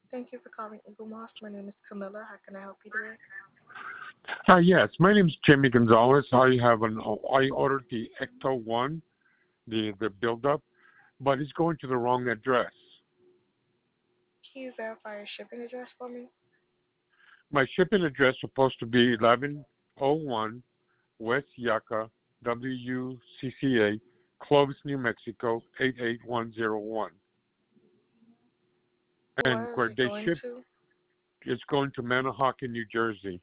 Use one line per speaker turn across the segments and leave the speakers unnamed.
Thank you for calling Eagle Moss. My name is Camilla. How can I help you today?
Yes, my name is Jimmy Gonzalez. I ordered the Ecto One, the build up, but it's going to the wrong address.
Can you verify your shipping address for me?
My shipping address is supposed to be 1101 West Yucca, WUCCA, Clovis, New Mexico 88101. And
Where is
where
it
they
going
ship,
to?
it's going to Manahawkin, New Jersey,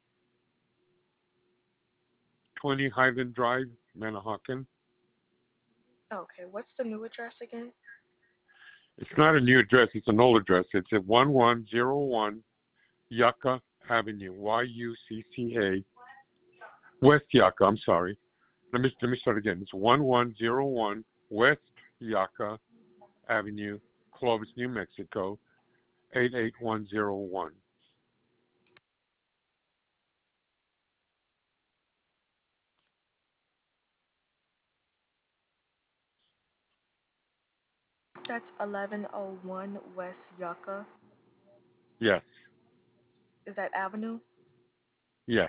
20 Highland Drive, Manahawkin.
Okay, what's the new address again?
It's not a new address; it's an old address. It's at 1101 Yucca Avenue, YUCCA, West Yucca. I'm sorry. Let me start again. It's 1101 West Yucca Avenue, Clovis, New Mexico 88101.
That's 1101 West Yucca.
Yes.
Is that Avenue?
Yes.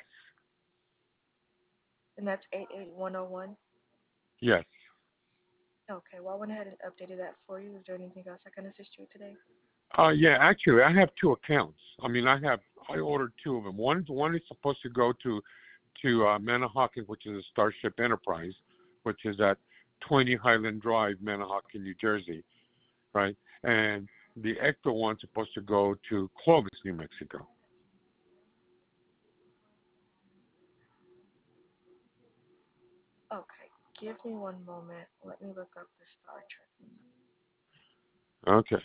And that's 88101.
Yes.
Okay, well, I went ahead and updated that for you. Is there anything else I can assist you with today?
Yeah. Actually, I have two accounts. I ordered two of them. One is supposed to go to Manahawkin, which is a Starship Enterprise, which is at 20 Highland Drive, Manahawkin, New Jersey, right? And the Ecto one's supposed to go to Clovis, New Mexico.
Okay, give me one moment. Let me look up the Star Trek.
Okay.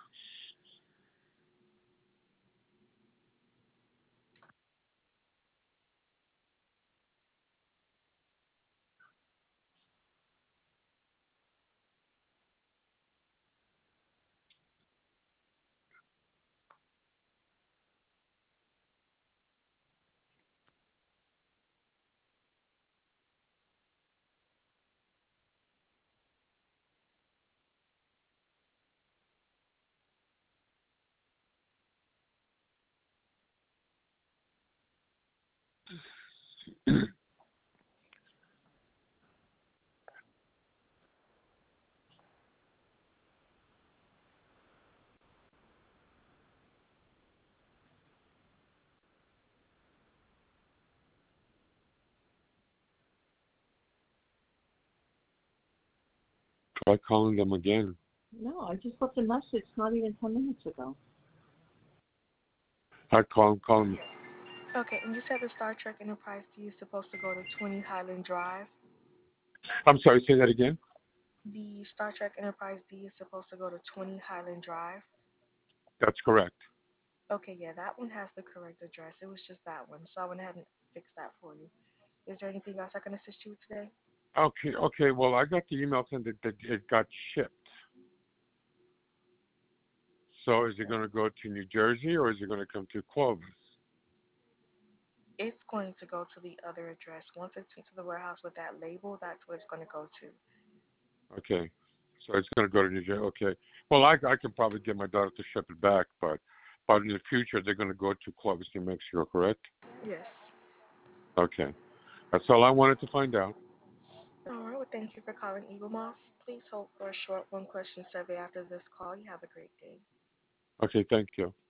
Try calling them again.
No, I just left a message not even 10 minutes ago.
I call them.
Okay, and you said the Star Trek Enterprise D is supposed to go to 20 Highland Drive.
I'm sorry. Say that again.
The Star Trek Enterprise D is supposed to go to 20 Highland Drive.
That's correct.
Okay, yeah, that one has the correct address. It was just that one, so I went ahead and fixed that for you. Is there anything else I can assist you with today?
Okay. Okay. Well, I got the email saying that it got shipped. So is it going to go to New Jersey or is it going to come to Clovis?
It's going to go to the other address. Once it's into the warehouse with that label, that's what it's going to go to.
Okay. So it's going to go to New Jersey. Okay. Well, I can probably get my daughter to ship it back, but in the future they're going to go to Clovis, New Mexico, correct?
Yes.
Okay. That's all I wanted to find out.
All right, well, thank you for calling Eagle Moss. Please hold for a short one question survey after this call. You have a great day.
Okay. Thank you.